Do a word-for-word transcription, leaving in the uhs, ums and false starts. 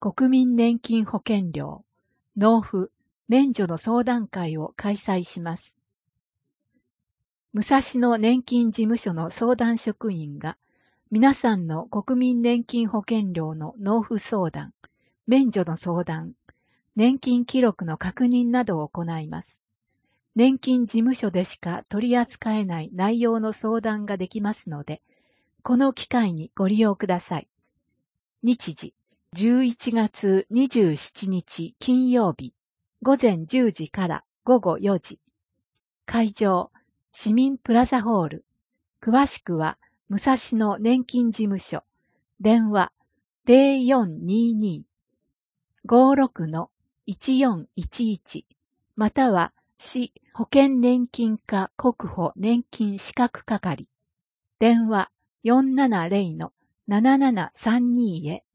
国民年金保険料、納付、免除の相談会を開催します。武蔵野年金事務所の相談職員が、皆さんの国民年金保険料の納付相談、免除の相談、年金記録の確認などを行います。年金事務所でしか取り扱えない内容の相談ができますので、この機会にご利用ください。日時、じゅういちがつにじゅうしちにち金曜日、午前じゅうじから午後よじ。会場、市民プラザホール。詳しくは、武蔵野年金事務所。電話、ゼロよんにーにー ごーろく いちよんいちいち。または、市保険年金課国保年金資格係。電話、よんななゼロ ななななさんにー へ。